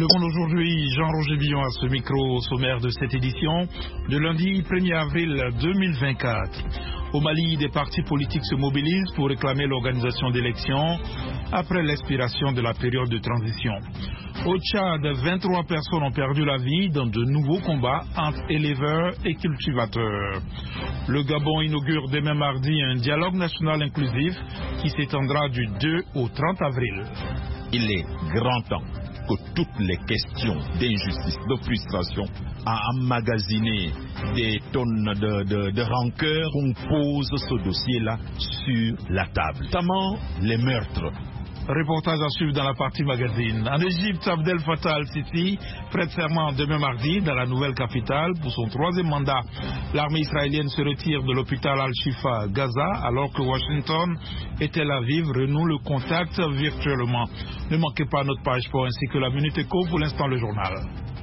Le Monde aujourd'hui, Jean-Roger Billon à ce micro au sommaire de cette édition de lundi 1er avril 2024. Au Mali, des partis politiques se mobilisent pour réclamer l'organisation d'élections après l'expiration de la période de transition. Au Tchad, 23 personnes ont perdu la vie dans de nouveaux combats entre éleveurs et cultivateurs. Le Gabon inaugure demain mardi un dialogue national inclusif qui s'étendra du 2 au 30 avril. Il est grand temps que toutes les questions d'injustice, de frustration, à emmagasiner des tonnes de rancœur, qu'on pose ce dossier-là sur la table, notamment les meurtres. Reportage à suivre dans la partie magazine. En Égypte, Abdel Fattah al-Sisi prête serment demain mardi dans la nouvelle capitale pour son troisième mandat. L'armée israélienne se retire de l'hôpital Al-Shifa Gaza alors que Washington et Tel Aviv renouent le contact virtuellement. Ne manquez pas notre page sport ainsi que la Minute Éco, pour l'instant le journal.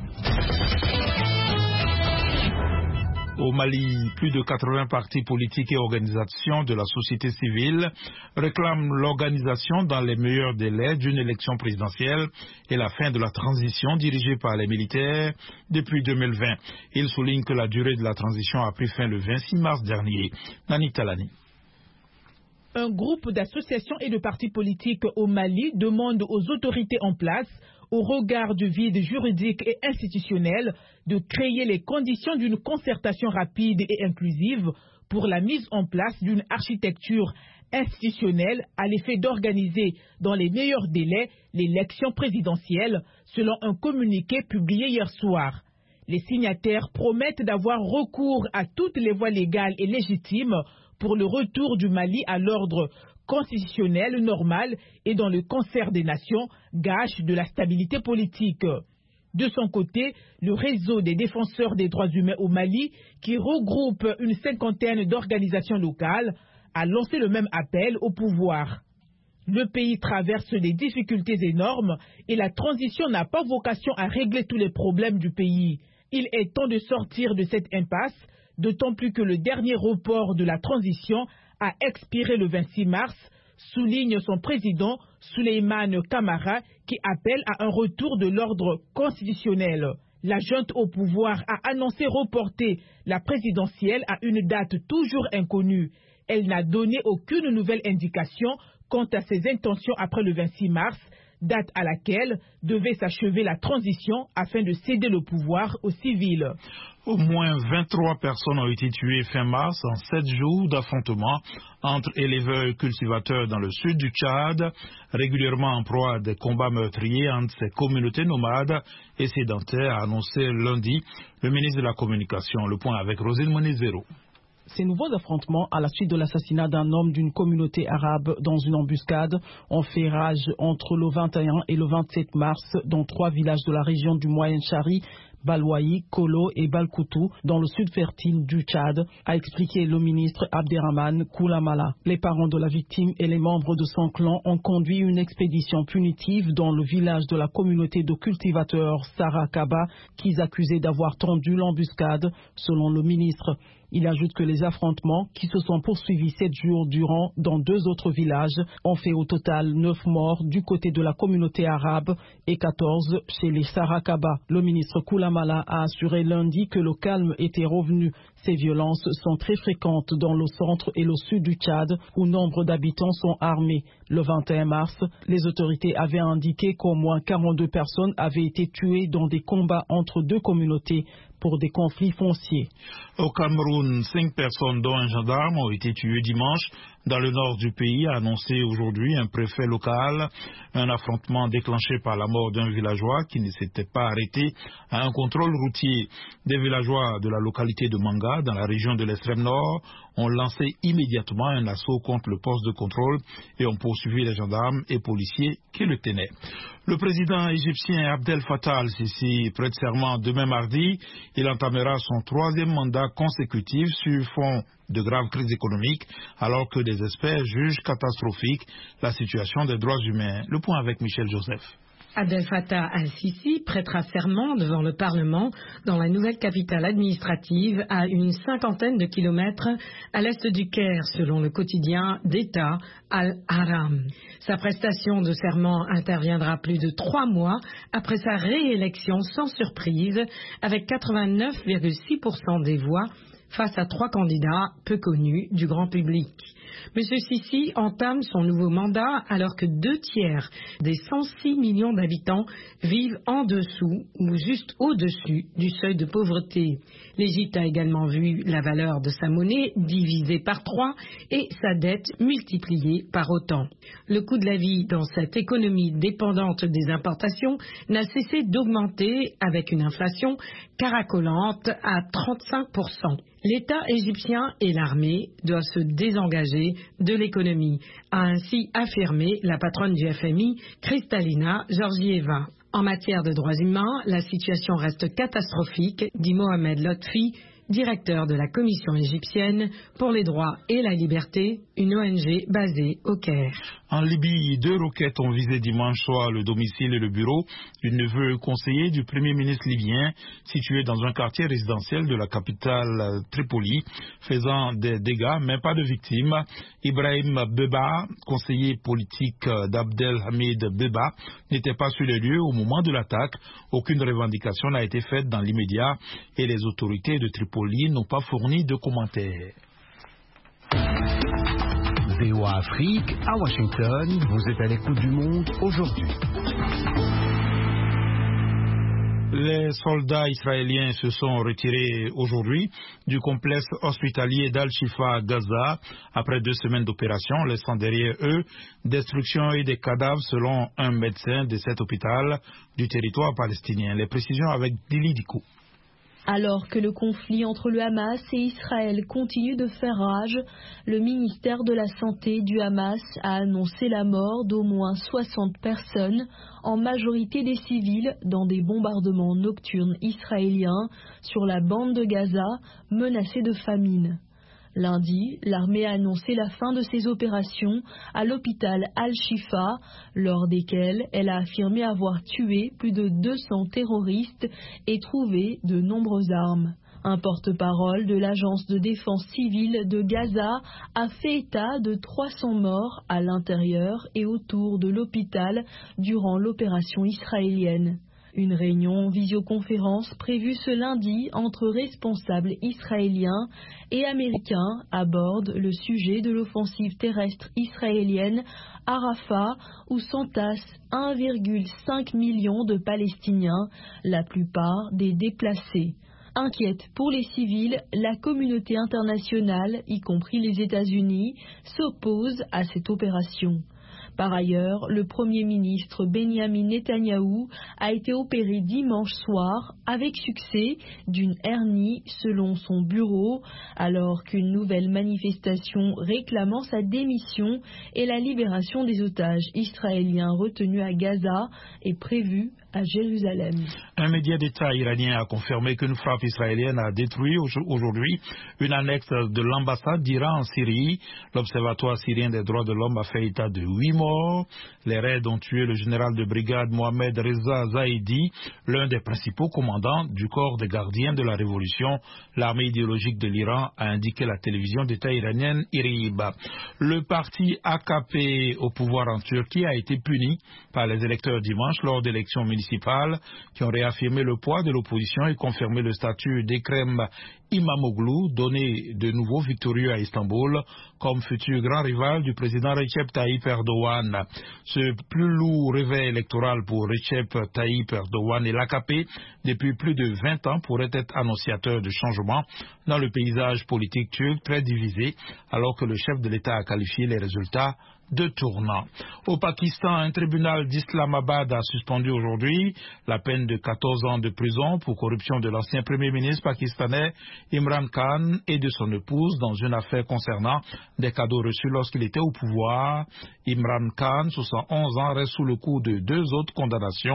Au Mali, plus de 80 partis politiques et organisations de la société civile réclament l'organisation dans les meilleurs délais d'une élection présidentielle et la fin de la transition dirigée par les militaires depuis 2020. Ils soulignent que la durée de la transition a pris fin le 26 mars dernier. Nani Talani. Un groupe d'associations et de partis politiques au Mali demande aux autorités en place, au regard du vide juridique et institutionnel, de créer les conditions d'une concertation rapide et inclusive pour la mise en place d'une architecture institutionnelle à l'effet d'organiser dans les meilleurs délais l'élection présidentielle, selon un communiqué publié hier soir. Les signataires promettent d'avoir recours à toutes les voies légales et légitimes pour le retour du Mali à l'ordre constitutionnel normal et dans le concert des nations, gage de la stabilité politique. De son côté, le réseau des défenseurs des droits humains au Mali, qui regroupe une cinquantaine d'organisations locales, a lancé le même appel au pouvoir. Le pays traverse des difficultés énormes et la transition n'a pas vocation à régler tous les problèmes du pays. Il est temps de sortir de cette impasse, d'autant plus que le dernier report de la transition a expiré le 26 mars, souligne son président Souleymane Camara, qui appelle à un retour de l'ordre constitutionnel. La junte au pouvoir a annoncé reporter la présidentielle à une date toujours inconnue. Elle n'a donné aucune nouvelle indication quant à ses intentions après le 26 mars, date à laquelle devait s'achever la transition afin de céder le pouvoir aux civils. Au moins 23 personnes ont été tuées fin mars en 7 jours d'affrontements entre éleveurs et cultivateurs dans le sud du Tchad, régulièrement en proie à des combats meurtriers entre ces communautés nomades et sédentaires, a annoncé lundi le ministre de la Communication. Le point avec Rosine Monizero. Ces nouveaux affrontements, à la suite de l'assassinat d'un homme d'une communauté arabe dans une embuscade, ont fait rage entre le 21 et le 27 mars dans 3 villages de la région du Moyen-Chari, Balwaï, Kolo et Balkoutou, dans le sud fertile du Tchad, a expliqué le ministre Abderrahmane Koulamala. Les parents de la victime et les membres de son clan ont conduit une expédition punitive dans le village de la communauté de cultivateurs Sarakaba, qu'ils accusaient d'avoir tendu l'embuscade, selon le ministre. Il ajoute que les affrontements, qui se sont poursuivis 7 jours durant dans 2 autres villages, ont fait au total 9 morts du côté de la communauté arabe et 14 chez les Sarakaba. Le ministre Koulamala a assuré lundi que le calme était revenu. Ces violences sont très fréquentes dans le centre et le sud du Tchad, où nombre d'habitants sont armés. Le 21 mars, les autorités avaient indiqué qu'au moins 42 personnes avaient été tuées dans des combats entre 2 communautés pour des conflits fonciers. Au Cameroun, 5 personnes, dont un gendarme, ont été tuées dimanche dans le nord du pays, a annoncé aujourd'hui un préfet local. Un affrontement déclenché par la mort d'un villageois qui ne s'était pas arrêté à un contrôle routier. Des villageois de la localité de Manga, dans la région de l'extrême nord, ont lancé immédiatement un assaut contre le poste de contrôle et ont poursuivi les gendarmes et policiers qui le tenaient. Le président égyptien Abdel Fattah al-Sisi prête serment demain mardi. Il entamera son 3e mandat consécutif sur fond de graves crises économiques, alors que des experts jugent catastrophique la situation des droits humains. Le point avec Michel Joseph. Abdel Fattah al-Sisi prêtera serment devant le Parlement dans la nouvelle capitale administrative à une 50aine de kilomètres à l'est du Caire, selon le quotidien d'État Al-Ahram. Sa prestation de serment interviendra plus de 3 mois après sa réélection sans surprise, avec 89,6% des voix face à 3 candidats peu connus du grand public. M. Sisi entame son nouveau mandat alors que 2/3 des 106 millions d'habitants vivent en dessous ou juste au-dessus du seuil de pauvreté. L'Égypte a également vu la valeur de sa monnaie divisée par 3 et sa dette multipliée par autant. Le coût de la vie dans cette économie dépendante des importations n'a cessé d'augmenter avec une inflation caracolante à 35%. L'État égyptien et l'armée doivent se désengager de l'économie, a ainsi affirmé la patronne du FMI, Kristalina Georgieva. En matière de droits humains, la situation reste catastrophique, dit Mohamed Lotfi, directeur de la Commission égyptienne pour les droits et la liberté, une ONG basée au Caire. En Libye, 2 roquettes ont visé dimanche soir le domicile et le bureau du neveu conseiller du Premier ministre libyen, situé dans un quartier résidentiel de la capitale Tripoli, faisant des dégâts, mais pas de victimes. Ibrahim Beba, conseiller politique d'Abdel Hamid Beba, n'était pas sur les lieux au moment de l'attaque. Aucune revendication n'a été faite dans l'immédiat et les autorités de Tripoli n'ont pas fourni de commentaires. VOA Afrique, à Washington, vous êtes à l'écoute du monde aujourd'hui. Les soldats israéliens se sont retirés aujourd'hui du complexe hospitalier d'Al-Shifa à Gaza après 2 semaines d'opération, laissant derrière eux destruction et des cadavres selon un médecin de cet hôpital du territoire palestinien. Les précisions avec Dili Diko. Alors que le conflit entre le Hamas et Israël continue de faire rage, le ministère de la Santé du Hamas a annoncé la mort d'au moins 60 personnes, en majorité des civils, dans des bombardements nocturnes israéliens sur la bande de Gaza, menacée de famine. Lundi, l'armée a annoncé la fin de ses opérations à l'hôpital Al-Shifa, lors desquelles elle a affirmé avoir tué plus de 200 terroristes et trouvé de nombreuses armes. Un porte-parole de l'agence de défense civile de Gaza a fait état de 300 morts à l'intérieur et autour de l'hôpital durant l'opération israélienne. Une réunion visioconférence prévue ce lundi entre responsables israéliens et américains aborde le sujet de l'offensive terrestre israélienne à Rafah, où s'entassent 1,5 million de Palestiniens, la plupart des déplacés. Inquiète pour les civils, la communauté internationale, y compris les États-Unis, s'oppose à cette opération. Par ailleurs, le Premier ministre Benyamin Netanyahou a été opéré dimanche soir avec succès d'une hernie selon son bureau, alors qu'une nouvelle manifestation réclamant sa démission et la libération des otages israéliens retenus à Gaza est prévue à Jérusalem. Un média d'État iranien a confirmé qu'une frappe israélienne a détruit aujourd'hui une annexe de l'ambassade d'Iran en Syrie. L'Observatoire syrien des droits de l'homme a fait état de 8 morts. Les raids ont tué le général de brigade Mohamed Reza Zaidi, l'un des principaux commandants du corps des gardiens de la révolution. L'armée idéologique de l'Iran a indiqué la télévision d'État iranienne IRIB. Le parti AKP au pouvoir en Turquie a été puni par les électeurs dimanche lors d'élections municipales qui ont réaffirmé le poids de l'opposition et confirmé le statut d'Ekrem İmamoğlu, donné de nouveau victorieux à Istanbul comme futur grand rival du président Recep Tayyip Erdogan. Ce plus lourd réveil électoral pour Recep Tayyip Erdogan et l'AKP depuis plus de 20 ans pourrait être annonciateur de changement dans le paysage politique turc très divisé, alors que le chef de l'État a qualifié les résultats de tournant. Au Pakistan, un tribunal d'Islamabad a suspendu aujourd'hui la peine de 14 ans de prison pour corruption de l'ancien premier ministre pakistanais Imran Khan et de son épouse dans une affaire concernant des cadeaux reçus lorsqu'il était au pouvoir. Imran Khan, 71 ans, reste sous le coup de 2 autres condamnations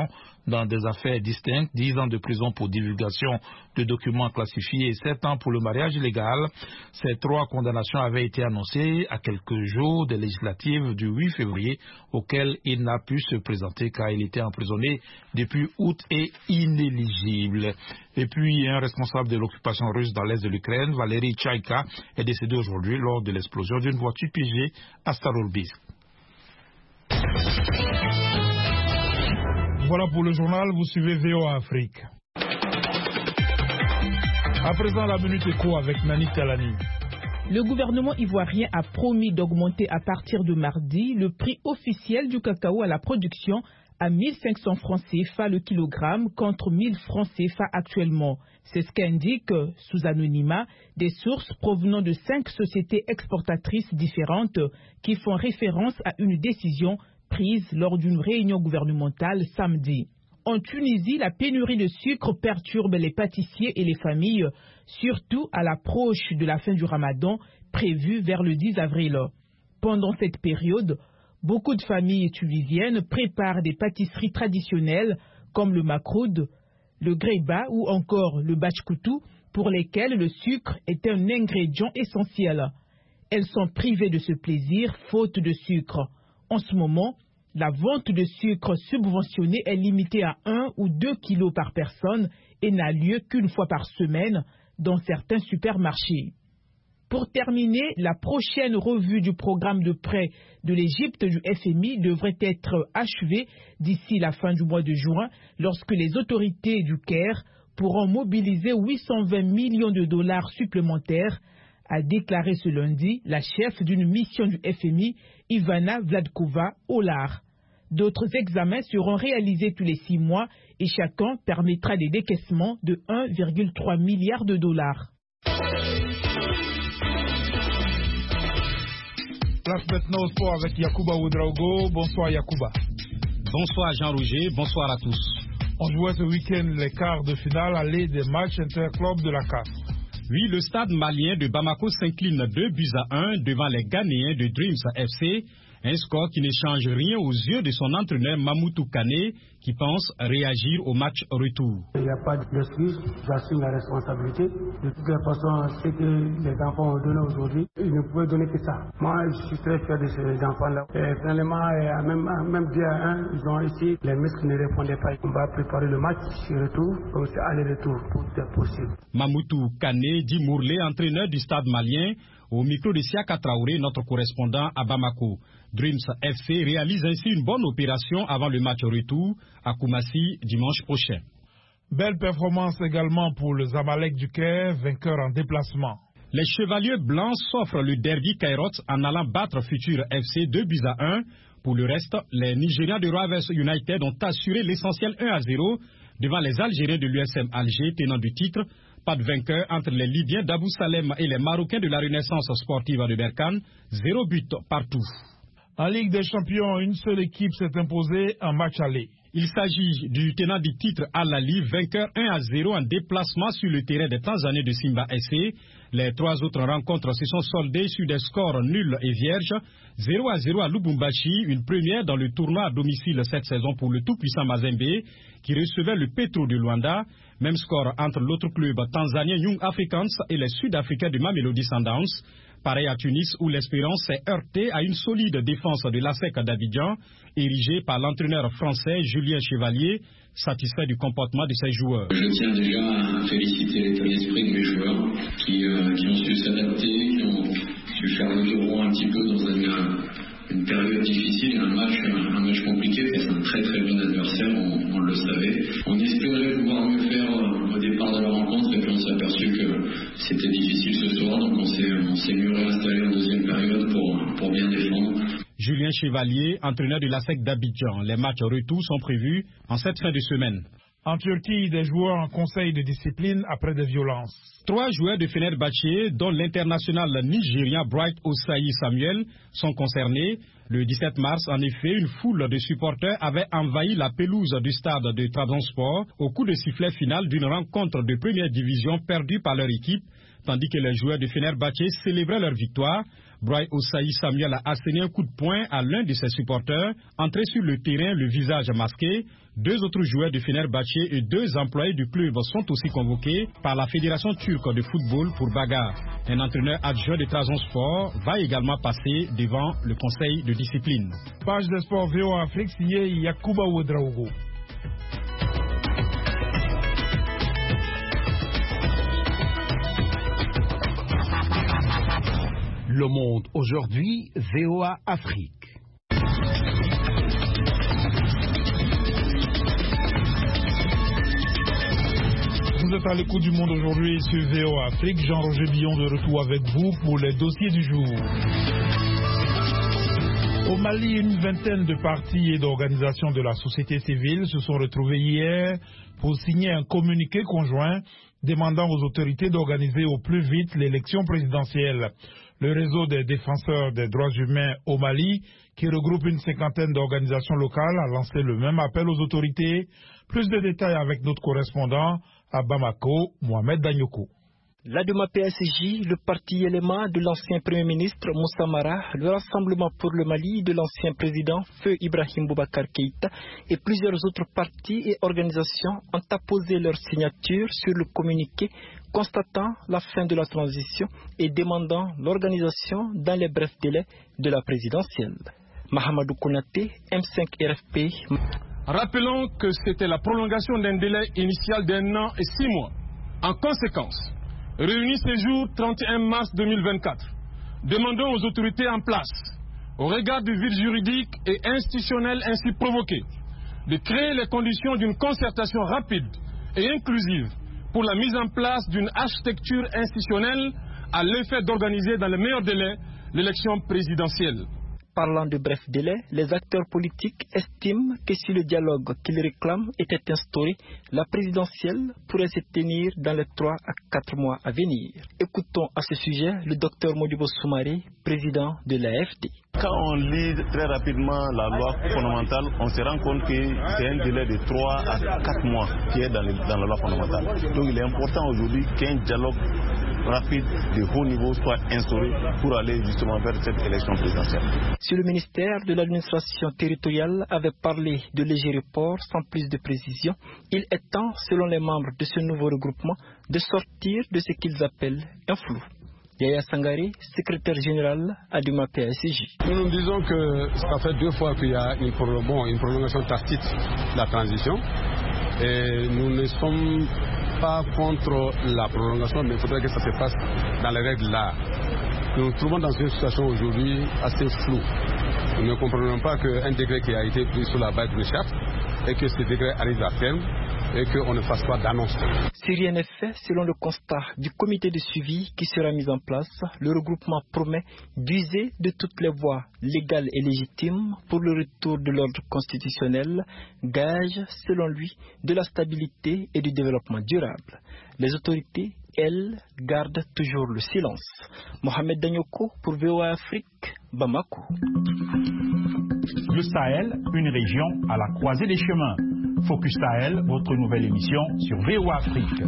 dans des affaires distinctes, 10 ans de prison pour divulgation de documents classifiés et 7 ans pour le mariage illégal. Ces 3 condamnations avaient été annoncées à quelques jours des législatives du 8 février, auxquelles il n'a pu se présenter car il était emprisonné depuis août et inéligible. Et puis, un responsable de l'occupation russe dans l'est de l'Ukraine, Valery Tchaïka, est décédé aujourd'hui lors de l'explosion d'une voiture piégée à Starobilsk. Voilà pour le journal, vous suivez VOA Afrique. À présent, la Minute Éco avec Nani Talani. Le gouvernement ivoirien a promis d'augmenter à partir de mardi le prix officiel du cacao à la production à 1500 francs CFA le kilogramme contre 1000 francs CFA actuellement. C'est ce qu'indiquent, sous anonymat, des sources provenant de 5 sociétés exportatrices différentes qui font référence à une décision prise lors d'une réunion gouvernementale samedi. En Tunisie, la pénurie de sucre perturbe les pâtissiers et les familles, surtout à l'approche de la fin du Ramadan, prévue vers le 10 avril. Pendant cette période, beaucoup de familles tunisiennes préparent des pâtisseries traditionnelles comme le makroud, le greba ou encore le bachkoutou, pour lesquelles le sucre est un ingrédient essentiel. Elles sont privées de ce plaisir faute de sucre. En ce moment, la vente de sucre subventionné est limitée à 1 ou 2 kilos par personne et n'a lieu qu'une fois par semaine dans certains supermarchés. Pour terminer, la prochaine revue du programme de prêt de l'Égypte du FMI devrait être achevée d'ici la fin du mois de juin, lorsque les autorités du Caire pourront mobiliser 820 millions de dollars supplémentaires, a déclaré ce lundi la chef d'une mission du FMI, Ivana Vladkova, au LAR. D'autres examens seront réalisés tous les 6 mois et chacun permettra des décaissements de 1,3 milliard de dollars. Place maintenant au sport avec Yacouba Ouedraogo. Bonsoir Yacouba. Bonsoir Jean-Roger, bonsoir à tous. On jouait ce week-end les quarts de finale aller des matchs interclubs de la CAF. Oui, le stade malien de Bamako s'incline 2-1 devant les Ghanéens de Dreams FC. Un score qui ne change rien aux yeux de son entraîneur Mamoutou Kane, qui pense réagir au match retour. Il n'y a pas d'excuse, j'assume la responsabilité. De toutes les façons, ce que les enfants ont donné aujourd'hui, ils ne pouvaient donner que ça. Moi, je suis très fier de ces enfants-là. Et finalement, même bien à 1, ils ont ici, les muscles ne répondaient pas. On va préparer le match retour, donc c'est aller-retour, tout est possible. Mamoutou Kane dit Mourlé, entraîneur du stade malien, au micro de Siaka Traoré, notre correspondant à Bamako. Dreams FC réalise ainsi une bonne opération avant le match retour à Koumassi dimanche prochain. Belle performance également pour le Zamalek du Caire, vainqueur en déplacement. Les Chevaliers Blancs s'offrent le derby Kairots en allant battre Futur FC 2-1. Pour le reste, les Nigérians de Rovers United ont assuré l'essentiel 1-0 devant les Algériens de l'USM Alger, tenant du titre. Pas de vainqueur entre les Libyens d'Abou Salem et les Marocains de la Renaissance sportive de Berkane. 0 but partout. En Ligue des Champions, une seule équipe s'est imposée en match aller. Il s'agit du tenant du titre Al-Ali, vainqueur 1-0 en déplacement sur le terrain des Tanzaniens de Simba SC. Les 3 autres rencontres se sont soldées sur des scores nuls et vierges. 0-0 à Lubumbashi, une première dans le tournoi à domicile cette saison pour le tout-puissant Mazembe, qui recevait le Petro de Luanda. Même score entre l'autre club tanzanien Young Africans et les Sud-Africains de Mamelodi Sundowns. Pareil à Tunis où l'Espérance s'est heurtée à une solide défense de l'ASEC d'Abidjan, érigée par l'entraîneur français Julien Chevalier, satisfait du comportement de ses joueurs. Je tiens déjà à féliciter l'état d'esprit de mes joueurs qui ont su s'adapter, qui ont su faire le verrou un petit peu dans une période difficile, un match compliqué face à un très très bon adversaire, on le savait. On espérait pouvoir mieux faire au départ de la rencontre et puis on s'est aperçu que c'était difficile ce soir, donc on s'est mieux réinstallé en deuxième période pour bien défendre. Julien Chevalier, entraîneur de l'ASEC d'Abidjan. Les matchs retour sont prévus en cette fin de semaine. En Turquie, des joueurs en conseil de discipline après des violences. 3 joueurs de Fenerbahçe, dont l'international nigérien Bright Osayi Samuel, sont concernés. Le 17 mars, en effet, une foule de supporters avait envahi la pelouse du stade de Trabzonspor au coup de sifflet final d'une rencontre de première division perdue par leur équipe, tandis que les joueurs de Fenerbahçe célébraient leur victoire. Brouaille Osaï Samuel a asséné un coup de poing à l'un de ses supporters, entré sur le terrain le visage masqué. 2 autres joueurs de Fenerbahçe et 2 employés du club sont aussi convoqués par la Fédération turque de football pour bagarre. Un entraîneur adjoint de Trabzonspor va également passer devant le conseil de discipline. Page de sport VOA Afrique signé Yakuba Ouedraogo. Le Monde aujourd'hui, VOA Afrique. Vous êtes à l'écoute du Monde aujourd'hui sur VOA Afrique. Jean-Roger Billon de retour avec vous pour les dossiers du jour. Au Mali, une vingtaine de partis et d'organisations de la société civile se sont retrouvés hier pour signer un communiqué conjoint demandant aux autorités d'organiser au plus vite l'élection présidentielle. Le réseau des défenseurs des droits humains au Mali, qui regroupe une 50aine d'organisations locales, a lancé le même appel aux autorités. Plus de détails avec notre correspondant à Bamako, Mohamed Danyoko. L'ADEMA PSJ, le parti élément de l'ancien Premier ministre Moussa Mara, le Rassemblement pour le Mali de l'ancien président Feu Ibrahim Boubacar Keïta et plusieurs autres partis et organisations ont apposé leur signature sur le communiqué constatant la fin de la transition et demandant l'organisation dans les brefs délais de la présidentielle. Mahamadou Konaté, M5 RFP. Rappelons que c'était la prolongation d'un délai initial d'1 an et 6 mois. En conséquence, réunis ce jour 31 mars 2024, demandons aux autorités en place, au regard du vide juridique et institutionnel ainsi provoqué, de créer les conditions d'une concertation rapide et inclusive pour la mise en place d'une architecture institutionnelle à l'effet d'organiser dans les meilleurs délais l'élection présidentielle. Parlant de bref délai, les acteurs politiques estiment que si le dialogue qu'ils réclament était instauré, la présidentielle pourrait se tenir dans les 3 à 4 mois à venir. Écoutons à ce sujet le docteur Modibo Soumaré, président de l'AFD. Quand on lit très rapidement la loi fondamentale, on se rend compte que c'est un délai de 3 à 4 mois qui est dans la loi fondamentale. Donc il est important aujourd'hui qu'un dialogue rapide de haut niveau soit instauré pour aller justement vers cette élection présidentielle. Si le ministère de l'administration territoriale avait parlé de léger report sans plus de précision, il est temps, selon les membres de ce nouveau regroupement, de sortir de ce qu'ils appellent un flou. Yaya Sangare, secrétaire général à Duma PSJ. Nous disons que ça fait 2 fois qu'il y a une prolongation tacite de la transition. Et nous ne sommes pas contre la prolongation, mais il faudrait que ça se fasse dans les règles là. Nous nous trouvons dans une situation aujourd'hui assez floue. Nous ne comprenons pas qu'un décret qui a été pris sur la base d'une charte et que ce décret arrive à terme et qu'on ne fasse pas d'annonce. Si rien n'est fait, selon le constat du comité de suivi qui sera mis en place, le regroupement promet d'user de toutes les voies légales et légitimes pour le retour de l'ordre constitutionnel, gage, selon lui, de la stabilité et du développement durable. Les autorités, elles, gardent toujours le silence. Mohamed Danyoko pour VOA Afrique, Bamako. Le Sahel, une région à la croisée des chemins. Focus Sahel, votre nouvelle émission sur VOA Afrique.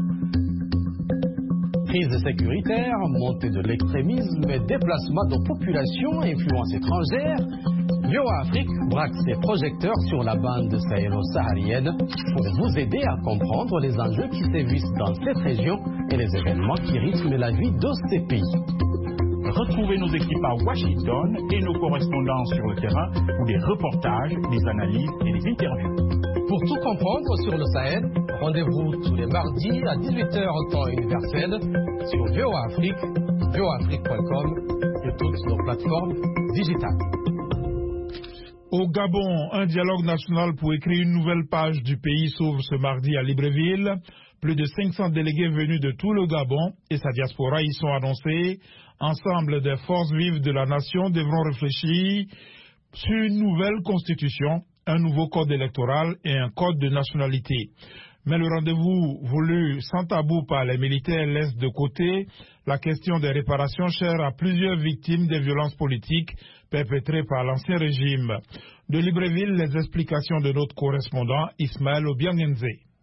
Crise sécuritaire, montée de l'extrémisme et déplacement de populations à influence étrangère, VOA Afrique braque ses projecteurs sur la bande sahélo-saharienne pour vous aider à comprendre les enjeux qui sévissent dans cette région et les événements qui rythment la vie de ces pays. Retrouvez nos équipes à Washington et nos correspondants sur le terrain pour des reportages, des analyses et des interviews. Pour tout comprendre sur le Sahel, rendez-vous tous les mardis à 18h en temps universel sur VOA Afrique, voaafrique.com et toutes nos plateformes digitales. Au Gabon, un dialogue national pour écrire une nouvelle page du pays s'ouvre ce mardi à Libreville. Plus de 500 délégués venus de tout le Gabon et sa diaspora y sont annoncés. Ensemble des forces vives de la nation devront réfléchir sur une nouvelle constitution, un nouveau code électoral et un code de nationalité. Mais le rendez-vous voulu sans tabou par les militaires laisse de côté la question des réparations chères à plusieurs victimes des violences politiques perpétrées par l'ancien régime. De Libreville, les explications de notre correspondant Ismaël Obiangenze.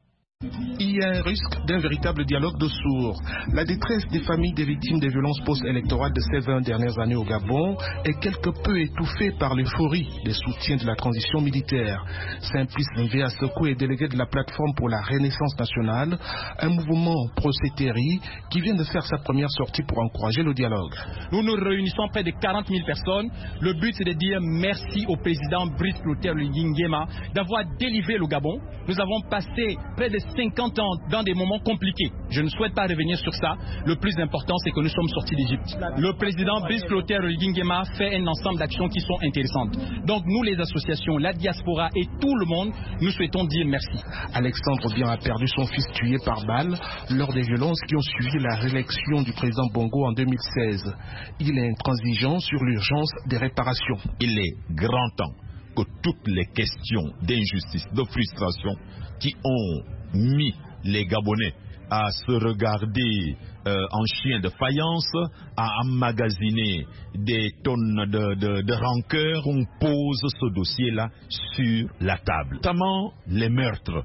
Il y a un risque d'un véritable dialogue de sourds. La détresse des familles des victimes des violences post-électorales de ces 20 dernières années au Gabon est quelque peu étouffée par l'euphorie des soutiens de la transition militaire. Simplice Nivea Seko est délégué de la plateforme pour la Renaissance nationale, un mouvement pro-Sétéri qui vient de faire sa première sortie pour encourager le dialogue. Nous nous réunissons près de 40 000 personnes. Le but, c'est de dire merci au président Brice Clotaire Oligui Nguema d'avoir délivré le Gabon. Nous avons passé près de 50 ans dans des moments compliqués. Je ne souhaite pas revenir sur ça. Le plus important, c'est que nous sommes sortis d'Égypte. Le président Brice Clotaire Oligui Nguema fait un ensemble d'actions qui sont intéressantes. Donc nous, les associations, la diaspora et tout le monde, nous souhaitons dire merci. Alexandre Bien a perdu son fils tué par balle lors des violences qui ont suivi la réélection du président Bongo en 2016. Il est intransigeant sur l'urgence des réparations. Il est grand temps que toutes les questions d'injustice, de frustration qui ont mis les Gabonais à se regarder en chien de faïence, à emmagasiner des tonnes de rancœur, on pose ce dossier-là sur la table. Notamment les meurtres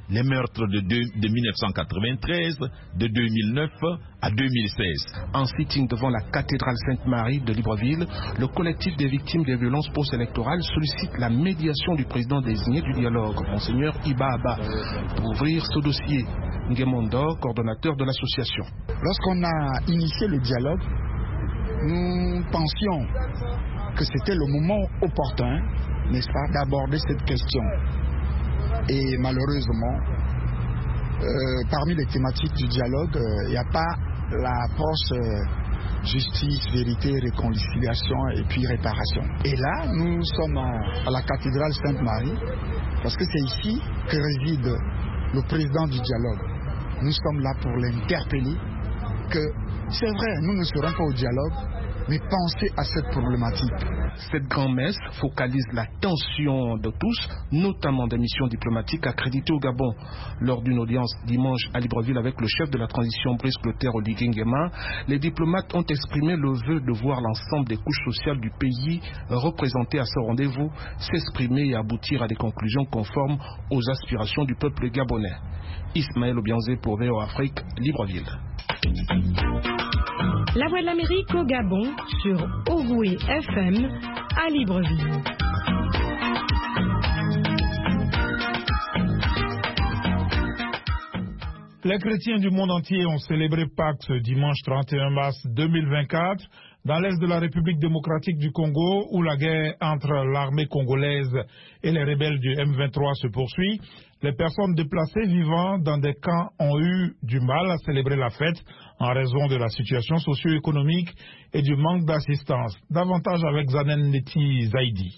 de 1993, de 2009 à 2016. En sitting devant la cathédrale Sainte-Marie de Libreville, le collectif des victimes des violences post-électorales sollicite la médiation du président désigné du dialogue, Monseigneur Iba Abba, pour ouvrir ce dossier. Nguemondo, coordonnateur de l'association. Lorsqu'on a initié le dialogue, nous pensions que c'était le moment opportun, n'est-ce pas, d'aborder cette question. Et malheureusement, parmi les thématiques du dialogue, il n'y a pas l'approche justice, vérité, réconciliation et puis réparation. Et là, nous sommes à la cathédrale Sainte-Marie, parce que c'est ici que réside le président du dialogue. Nous sommes là pour l'interpeller que c'est vrai, nous ne serons pas au dialogue, mais pensez à cette problématique. Cette grand-messe focalise l'attention de tous, notamment des missions diplomatiques accréditées au Gabon. Lors d'une audience dimanche à Libreville avec le chef de la transition Brice Clotaire Oligui Nguema, les diplomates ont exprimé le vœu de voir l'ensemble des couches sociales du pays représentées à ce rendez-vous s'exprimer et aboutir à des conclusions conformes aux aspirations du peuple gabonais. Ismaël Obianzé pour VOA Afrique, Libreville. La Voix de l'Amérique au Gabon sur Oroué FM à Libreville. Les chrétiens du monde entier ont célébré Pâques ce dimanche 31 mars 2024 dans l'est de la République démocratique du Congo où la guerre entre l'armée congolaise et les rebelles du M23 se poursuit. Les personnes déplacées vivant dans des camps ont eu du mal à célébrer la fête en raison de la situation socio-économique et du manque d'assistance. Davantage avec Zanen Neti Zaidi.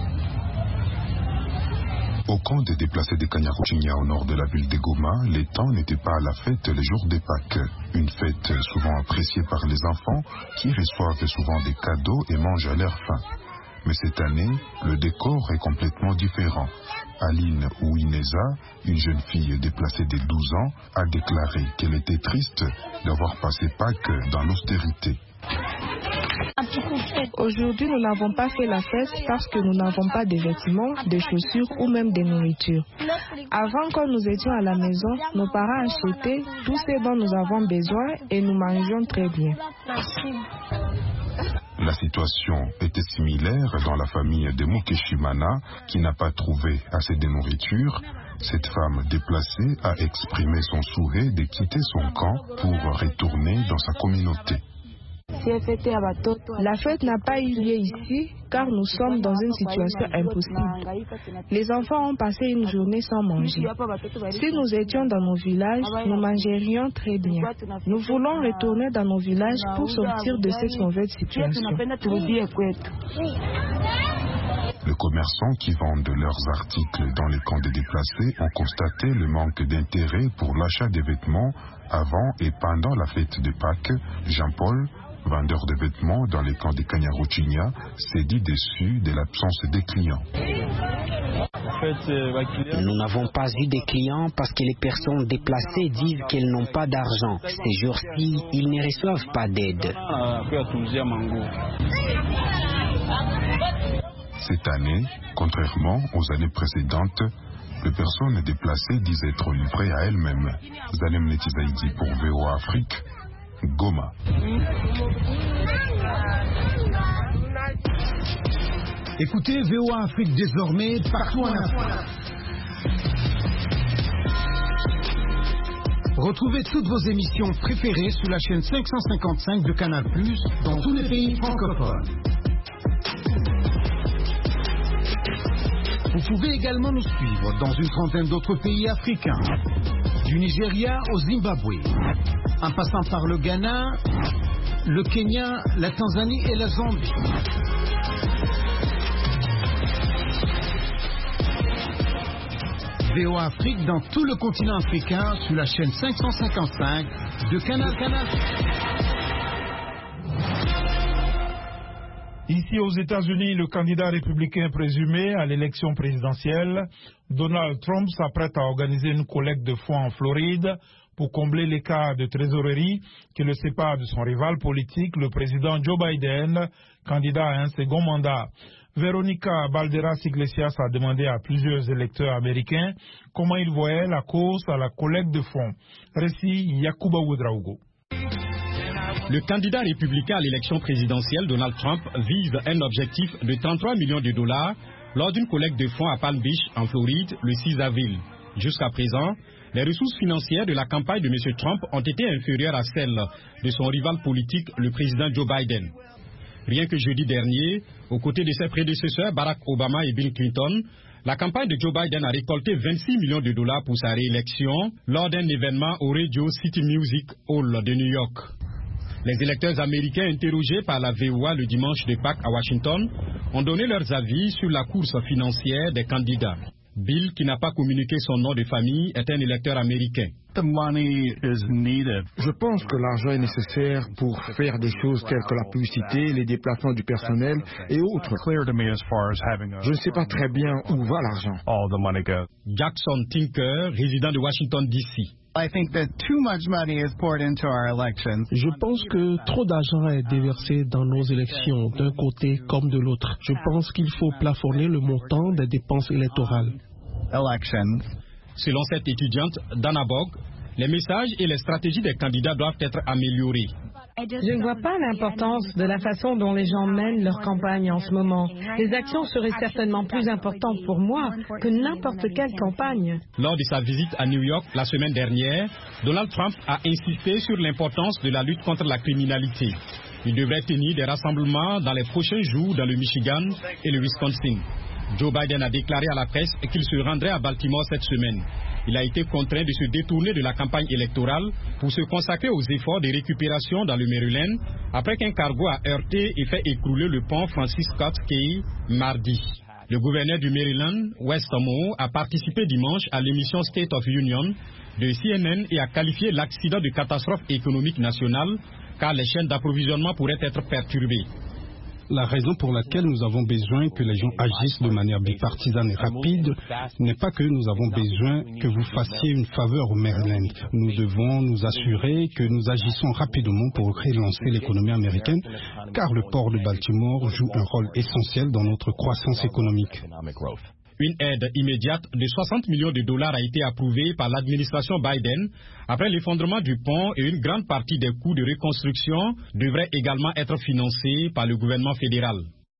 Au camp des déplacés de Kanyaruchinya au nord de la ville de Goma, les temps n'étaient pas à la fête les jours des Pâques. Une fête souvent appréciée par les enfants qui reçoivent souvent des cadeaux et mangent à leur faim. Mais cette année, le décor est complètement différent. Aline Ouineza, une jeune fille déplacée de 12 ans, a déclaré qu'elle était triste d'avoir passé Pâques dans l'austérité. Aujourd'hui, nous n'avons pas fait la fête parce que nous n'avons pas de vêtements, de chaussures ou même de nourriture. Avant, quand nous étions à la maison, nos parents achetaient tout ce dont nous avons besoin et nous mangions très bien. La situation était similaire dans la famille de Mukeshimana qui n'a pas trouvé assez de nourriture. Cette femme déplacée a exprimé son souhait de quitter son camp pour retourner dans sa communauté. La fête n'a pas eu lieu ici car nous sommes dans une situation impossible. Les enfants ont passé une journée sans manger. Si nous étions dans nos villages, nous mangerions très bien. Nous voulons retourner dans nos villages pour sortir de cette mauvaise situation. Les commerçants qui vendent leurs articles dans les camps des déplacés ont constaté le manque d'intérêt pour l'achat des vêtements avant et pendant la fête de Pâques. Jean-Paul, vendeur de vêtements dans les camps de Kanyaruchinya, s'est dit déçu de l'absence des clients. Nous n'avons pas eu de clients parce que les personnes déplacées disent qu'elles n'ont pas d'argent. Ces jours-ci, ils ne reçoivent pas d'aide. Cette année, contrairement aux années précédentes, Les personnes déplacées disent être livrées à elles-mêmes. Zalem Netizaïdi pour VOA Afrique, Goma. Écoutez VOA Afrique désormais partout en Afrique. Retrouvez toutes vos émissions préférées sur la chaîne 555 de Canal+, dans tous les pays francophones. Vous pouvez également nous suivre dans une trentaine d'autres pays africains, du Nigeria au Zimbabwe, en passant par le Ghana, le Kenya, la Tanzanie et la Zambie. VOA Afrique dans tout le continent africain sur la chaîne 555 de Canal. Ici aux États-Unis, le candidat républicain présumé à l'élection présidentielle, Donald Trump, s'apprête à organiser une collecte de fonds en Floride pour combler l'écart de trésorerie qui le sépare de son rival politique, le président Joe Biden, candidat à un second mandat. Véronica Balderas-Iglesias a demandé à plusieurs électeurs américains comment ils voyaient la course à la collecte de fonds. Récit Yacouba Ouedraogo. Le candidat républicain à l'élection présidentielle, Donald Trump, vise un objectif de 33 millions de dollars lors d'une collecte de fonds à Palm Beach, en Floride, le 6 avril. Jusqu'à présent, les ressources financières de la campagne de M. Trump ont été inférieures à celles de son rival politique, le président Joe Biden. Rien que jeudi dernier, aux côtés de ses prédécesseurs Barack Obama et Bill Clinton, la campagne de Joe Biden a récolté 26 millions de dollars pour sa réélection lors d'un événement au Radio City Music Hall de New York. Les électeurs américains interrogés par la VOA le dimanche de Pâques à Washington ont donné leurs avis sur la course financière des candidats. Bill, qui n'a pas communiqué son nom de famille, est un électeur américain. Je pense que l'argent est nécessaire pour faire des choses telles que la publicité, les déplacements du personnel et autres. Je ne sais pas très bien où va l'argent. Jackson Tinker, résident de Washington, D.C. Je pense que trop d'argent est déversé dans nos élections, d'un côté comme de l'autre. Je pense qu'il faut plafonner le montant des dépenses électorales. Selon cette étudiante, Dana Bog, les messages et les stratégies des candidats doivent être améliorés. Je ne vois pas l'importance de la façon dont les gens mènent leur campagne en ce moment. Les actions seraient certainement plus importantes pour moi que n'importe quelle campagne. Lors de sa visite à New York la semaine dernière, Donald Trump a insisté sur l'importance de la lutte contre la criminalité. Il devrait tenir des rassemblements dans les prochains jours dans le Michigan et le Wisconsin. Joe Biden a déclaré à la presse qu'il se rendrait à Baltimore cette semaine. Il a été contraint de se détourner de la campagne électorale pour se consacrer aux efforts de récupération dans le Maryland après qu'un cargo a heurté et fait écrouler le pont Francis Scott Key mardi. Le gouverneur du Maryland, Wes Moore, a participé dimanche à l'émission State of Union de CNN et a qualifié l'accident de catastrophe économique nationale car les chaînes d'approvisionnement pourraient être perturbées. La raison pour laquelle nous avons besoin que les gens agissent de manière bipartisane et rapide n'est pas que nous avons besoin que vous fassiez une faveur au Maryland. Nous devons nous assurer que nous agissons rapidement pour relancer l'économie américaine, car le port de Baltimore joue un rôle essentiel dans notre croissance économique. Une aide immédiate de 60 millions de dollars a été approuvée par l'administration Biden après l'effondrement du pont et une grande partie des coûts de reconstruction devrait également être financés par le gouvernement fédéral.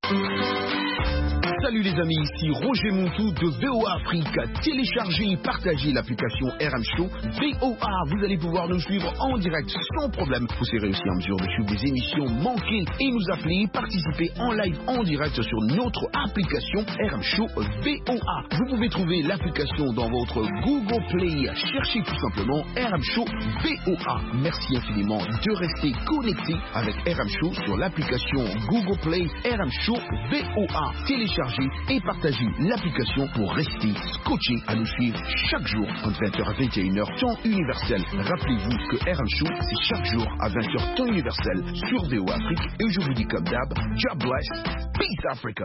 Salut les amis, ici Roger Montou de VOA Afrique. Téléchargez et partagez l'application RM Show VOA. Vous allez pouvoir nous suivre en direct sans problème. Vous serez aussi en mesure de suivre des émissions manquées et nous appeler, participer en live en direct sur notre application RM Show VOA. Vous pouvez trouver l'application dans votre Google Play. Cherchez tout simplement RM Show VOA. Merci infiniment de rester connecté avec RM Show sur l'application Google Play RM Show VOA. Téléchargez et partagez l'application pour rester scotché à nous suivre chaque jour entre 20h à 21h temps universel. Rappelez-vous que RM Show c'est chaque jour à 20h temps universel sur VOA Afrique et je vous dis comme d'hab, God bless, peace Africa.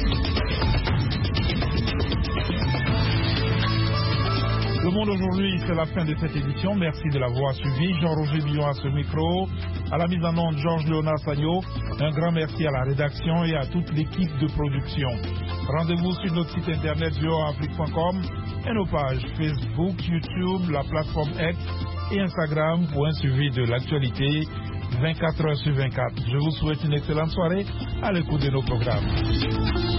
Le monde aujourd'hui, c'est c'est la fin de cette édition. Merci de l'avoir suivi. Jean-Roger Billon à ce micro. À la mise en onde, Georges Léonard Sagno. Un grand merci à la rédaction et à toute l'équipe de production. Rendez-vous sur notre site internet voaafrique.com et nos pages Facebook, YouTube, la plateforme X et Instagram pour un suivi de l'actualité 24 heures sur 24. Je vous souhaite une excellente soirée à l'écoute de nos programmes.